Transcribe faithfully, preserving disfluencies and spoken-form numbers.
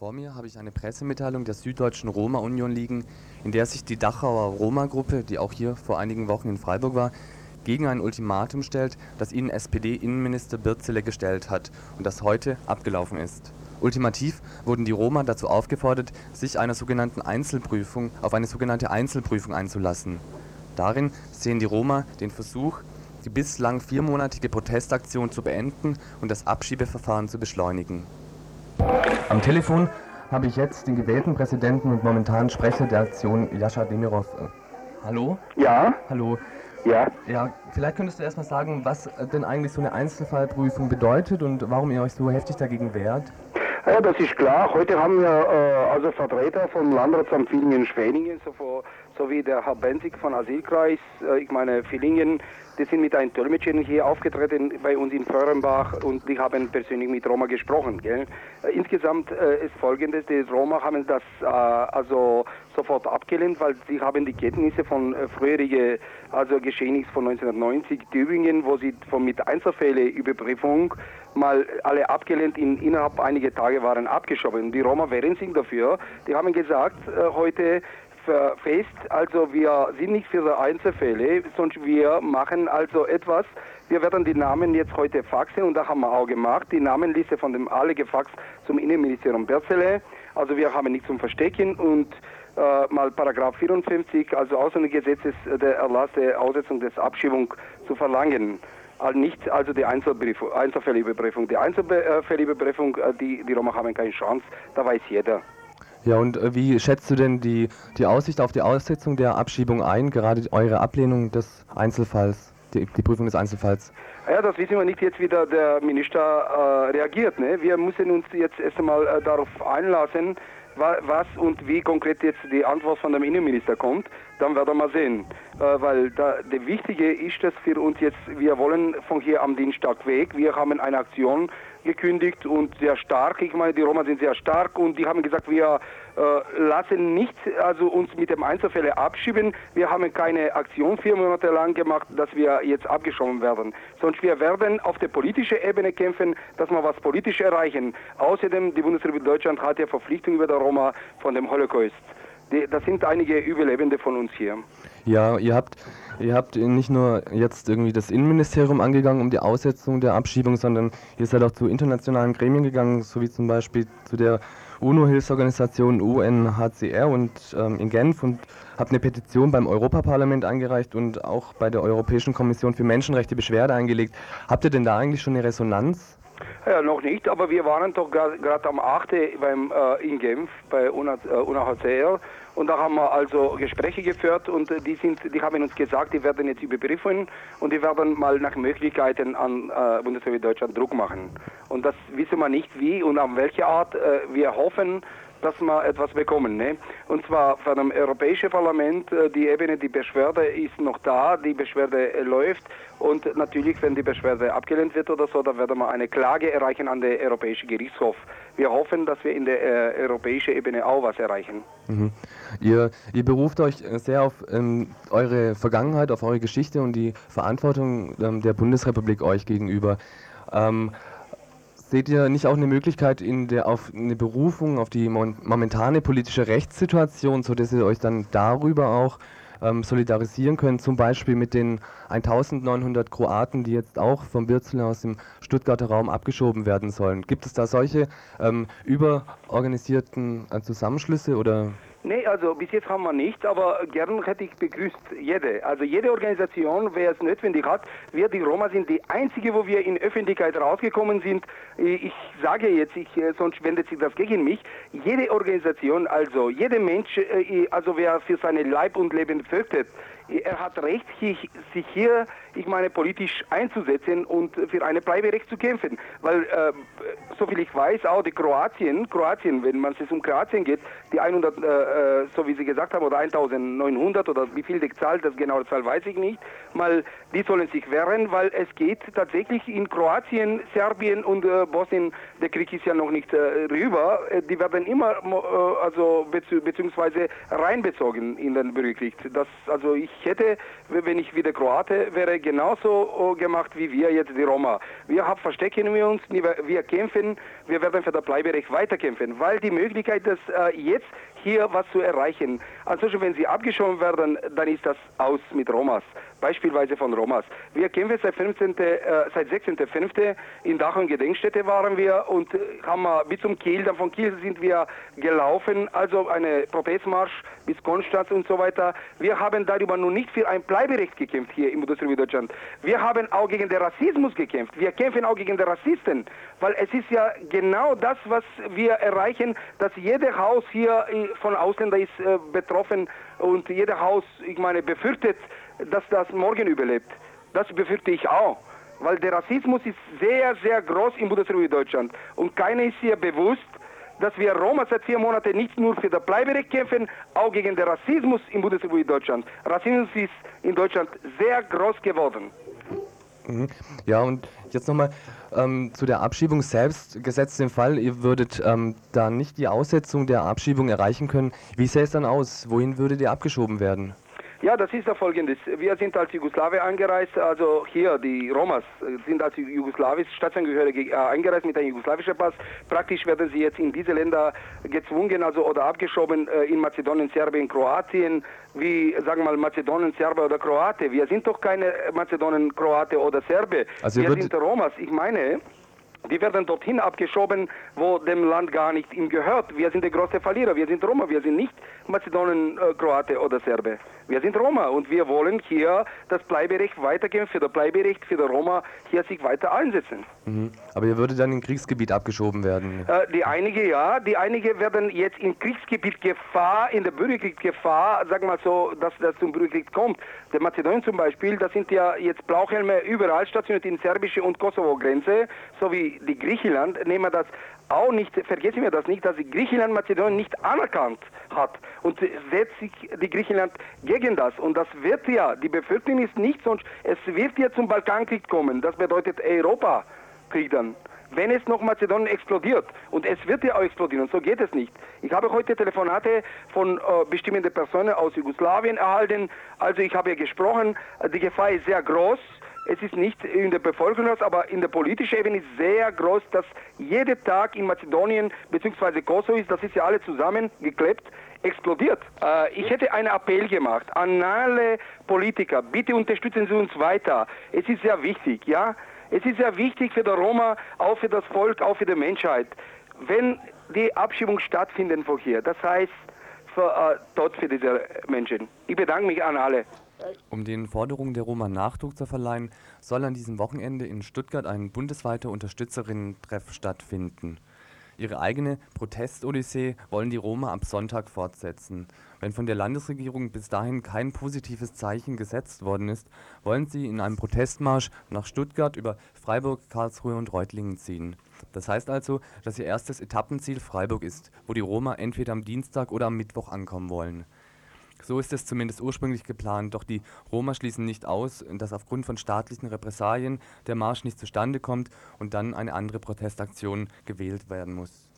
Vor mir habe ich eine Pressemitteilung der Süddeutschen Roma-Union liegen, in der sich die Dachauer Roma-Gruppe, die auch hier vor einigen Wochen in Freiburg war, gegen ein Ultimatum stellt, das ihnen S P D-Innenminister Birtzele gestellt hat und das heute abgelaufen ist. Ultimativ wurden die Roma dazu aufgefordert, sich einer sogenannten Einzelprüfung auf eine sogenannte Einzelprüfung einzulassen. Darin sehen die Roma den Versuch, die bislang viermonatige Protestaktion zu beenden und das Abschiebeverfahren zu beschleunigen. Am Telefon habe ich jetzt den gewählten Präsidenten und momentanen Sprecher der Aktion, Jascha Demirov. Hallo? Ja. Hallo. Ja. Ja, vielleicht könntest du erstmal sagen, was denn eigentlich so eine Einzelfallprüfung bedeutet und warum ihr euch so heftig dagegen wehrt? Ja, das ist klar. Heute haben wir äh, also Vertreter vom Landratsamt Villingen-Schwenningen so sowie der Herr Benzig von Asylkreis, äh, ich meine Villingen, die sind mit einem Dolmetscher hier aufgetreten bei uns in Föhrenbach und die haben persönlich mit Roma gesprochen. Gell? Äh, insgesamt äh, ist Folgendes, die Roma haben das äh, also sofort abgelehnt, weil sie haben die Kenntnisse von äh, früherigen also Geschehnissen von neunzehnhundertneunzig Tübingen, wo sie von mit Einzelfälle-Überprüfung mal alle abgelehnt, in, innerhalb einiger Tage waren abgeschoben. Die Roma wehren sich dafür. Die haben gesagt, äh, heute fest, also wir sind nicht für Einzelfälle, sondern wir machen also etwas. Wir werden die Namen jetzt heute faxen und das haben wir auch gemacht. Die Namenliste von dem alle gefaxt zum Innenministerium Birtzele. Also wir haben nichts zum Verstecken und äh, mal Paragraph vierundfünfzig, also Ausländergesetzes, der Erlass der Aussetzung des Abschiebung zu verlangen. Also nicht also die Einzelfällüberprüfung. Die Einzelfällüberprüfung, die, die Roma haben keine Chance, da weiß jeder. Ja, und äh, wie schätzt du denn die, die Aussicht auf die Aussetzung der Abschiebung ein, gerade eure Ablehnung des Einzelfalls, die, die Prüfung des Einzelfalls? Ja, das wissen wir nicht jetzt, wie der, der Minister äh, reagiert. Ne? Wir müssen uns jetzt erst einmal äh, darauf einlassen, wa was und wie konkret jetzt die Antwort von dem Innenminister kommt. Dann werden wir mal sehen. Äh, weil da, der Wichtige ist, dass für uns jetzt, wir wollen von hier am Dienstag weg. Wir haben eine Aktion gekündigt und sehr stark. Ich meine, die Roma sind sehr stark und die haben gesagt, wir äh, lassen nicht also uns mit dem Einzelfälle abschieben. Wir haben keine Aktion vier Monate lang gemacht, dass wir jetzt abgeschoben werden. Sonst wir werden auf der politischen Ebene kämpfen, dass wir was politisch erreichen. Außerdem, die Bundesrepublik Deutschland hat ja Verpflichtung über der Roma von dem Holocaust. Die, das sind einige Überlebende von uns hier. Ja, ihr habt, ihr habt nicht nur jetzt irgendwie das Innenministerium angegangen um die Aussetzung der Abschiebung, sondern ihr seid auch zu internationalen Gremien gegangen, so wie zum Beispiel zu der UNO-Hilfsorganisation U N H C R und ähm, in Genf und habt eine Petition beim Europaparlament eingereicht und auch bei der Europäischen Kommission für Menschenrechte Beschwerde eingelegt. Habt ihr denn da eigentlich schon eine Resonanz? Ja, noch nicht, aber wir waren doch gerade am achten beim äh, in Genf bei U N H C R und da haben wir also Gespräche geführt und äh, die sind, die haben uns gesagt, die werden jetzt überprüfen und die werden mal nach Möglichkeiten an äh, Bundesrepublik Deutschland Druck machen. Und das wissen wir nicht wie und an welche Art. Äh, wir hoffen, dass wir etwas bekommen. Ne? Und zwar von dem Europäischen Parlament, die Ebene, die Beschwerde ist noch da, die Beschwerde äh, läuft und natürlich, wenn die Beschwerde abgelehnt wird oder so, dann werden wir eine Klage erreichen an den Europäischen Gerichtshof. Wir hoffen, dass wir in der äh, europäischen Ebene auch was erreichen. Mhm. Ihr, ihr beruft euch sehr auf ähm, eure Vergangenheit, auf eure Geschichte und die Verantwortung ähm, der Bundesrepublik euch gegenüber. Ähm, Seht ihr nicht auch eine Möglichkeit in der, auf eine Berufung auf die momentane politische Rechtssituation, sodass ihr euch dann darüber auch ähm, solidarisieren könnt, zum Beispiel mit den eintausendneunhundert Kroaten, die jetzt auch vom Birtzele aus dem Stuttgarter Raum abgeschoben werden sollen? Gibt es da solche ähm, überorganisierten äh, Zusammenschlüsse oder? Nee, also bis jetzt haben wir nicht, aber gern hätte ich begrüßt jede. Also jede Organisation, wer es notwendig hat, wir die Roma sind die einzige, wo wir in Öffentlichkeit rausgekommen sind. Ich sage jetzt, ich, sonst wendet sich das gegen mich. Jede Organisation, also jeder Mensch, also wer für seine Leib und Leben fürchtet, er hat Recht, sich hier, ich meine, politisch einzusetzen und für eine Bleiberecht zu kämpfen. Weil, äh, soviel ich weiß, auch die Kroatien, Kroatien, wenn man es um Kroatien geht, die hundert, äh, so wie Sie gesagt haben, oder eintausendneunhundert oder wie viel die Zahl, das genaue Zahl weiß ich nicht, mal, die sollen sich wehren, weil es geht tatsächlich in Kroatien, Serbien und äh, Bosnien, der Krieg ist ja noch nicht äh, rüber, die werden immer, äh, also bezieh beziehungsweise reinbezogen in den Bürgerkrieg. Das, also ich ich hätte, wenn ich wieder Kroate wäre, genauso gemacht wie wir jetzt die Roma. Wir haben verstecken wir uns, wir kämpfen, wir werden für das Bleiberecht weiterkämpfen, weil die Möglichkeit, dass äh, jetzt hier was zu erreichen. Also wenn sie abgeschoben werden, dann ist das aus mit Romas. Beispielsweise von Romas. Wir kämpfen seit, fünfzehnten Äh, seit sechzehnten fünften in Dachau Gedenkstätte waren wir und äh, haben wir bis zum Kiel, dann von Kiel sind wir gelaufen, also eine Protestmarsch bis Konstanz und so weiter. Wir haben darüber nur nicht für ein Bleiberecht gekämpft hier in Bundesrepublik Deutschland. Wir haben auch gegen den Rassismus gekämpft. Wir kämpfen auch gegen den Rassisten, weil es ist ja genau das, was wir erreichen, dass jedes Haus hier von Ausländern ist äh, betroffen und jedes Haus, ich meine, befürchtet, dass das morgen überlebt. Das befürchte ich auch, weil der Rassismus ist sehr, sehr groß in Bundesrepublik Deutschland und keiner ist hier bewusst, dass wir Roma seit vier Monaten nicht nur für das Bleiberecht kämpfen, auch gegen den Rassismus in Bundesrepublik Deutschland. Rassismus ist in Deutschland sehr groß geworden. Ja, und jetzt nochmal ähm, zu der Abschiebung selbst, gesetzt den Fall, ihr würdet ähm, da nicht die Aussetzung der Abschiebung erreichen können. Wie sähe es dann aus? Wohin würdet ihr abgeschoben werden? Ja, das ist ja folgendes. Wir sind als Jugoslawe eingereist, also hier, die Romas sind als jugoslawische Staatsangehörige eingereist mit einem jugoslawischen Pass. Praktisch werden sie jetzt in diese Länder gezwungen, also oder abgeschoben äh, in Mazedonien, Serbien, Kroatien, wie, sagen wir mal, Mazedonien, Serbe oder Kroate. Wir sind doch keine Mazedonien, Kroate oder Serbe. Also wir sind Romas. Ich meine, die werden dorthin abgeschoben, wo dem Land gar nicht ihm gehört. Wir sind der große Verlierer, wir sind Roma, wir sind nicht Mazedonien, äh, Kroate oder Serbe. Wir sind Roma und wir wollen hier das Bleiberecht weitergeben, für das Bleiberecht, für die Roma hier sich weiter einsetzen. Mhm. Aber ihr würdet dann in Kriegsgebiet abgeschoben werden? Äh, die einige ja, die einige werden jetzt in Kriegsgebiet Gefahr, in der Bürgerkriegsgefahr, sagen wir mal so, dass das zum Bürgerkrieg kommt. Der Mazedonien zum Beispiel, da sind ja jetzt Blauhelme überall stationiert in serbische und Kosovo-Grenze, sowie die Griechenland, nehmen wir das auch nicht, vergessen wir das nicht, dass die Griechenland Mazedonien nicht anerkannt hat und setzt sich die Griechenland gegen das und das wird ja, die Bevölkerung ist nicht sonst, es wird ja zum Balkankrieg kommen, das bedeutet Europakrieg dann. Wenn es noch Mazedonien explodiert und es wird ja auch explodieren, so geht es nicht. Ich habe heute Telefonate von äh, bestimmten Personen aus Jugoslawien erhalten, also ich habe ja gesprochen, die Gefahr ist sehr groß. Es ist nicht in der Bevölkerung, aber in der politischen Ebene ist sehr groß, dass jeder Tag in Mazedonien bzw. Kosovo ist, das ist ja alle zusammengeklebt, explodiert. Äh, ich hätte einen Appell gemacht an alle Politiker, bitte unterstützen Sie uns weiter. Es ist sehr wichtig, ja. Es ist sehr wichtig für die Roma, auch für das Volk, auch für die Menschheit. Wenn die Abschiebung stattfindet von hier, das heißt für, äh, Tod für diese Menschen. Ich bedanke mich an alle. Um den Forderungen der Roma Nachdruck zu verleihen, soll an diesem Wochenende in Stuttgart ein bundesweiter Unterstützerinnen-Treff stattfinden. Ihre eigene Protest-Odyssee wollen die Roma ab Sonntag fortsetzen. Wenn von der Landesregierung bis dahin kein positives Zeichen gesetzt worden ist, wollen sie in einem Protestmarsch nach Stuttgart über Freiburg, Karlsruhe und Reutlingen ziehen. Das heißt also, dass ihr erstes Etappenziel Freiburg ist, wo die Roma entweder am Dienstag oder am Mittwoch ankommen wollen. So ist es zumindest ursprünglich geplant, doch die Roma schließen nicht aus, dass aufgrund von staatlichen Repressalien der Marsch nicht zustande kommt und dann eine andere Protestaktion gewählt werden muss.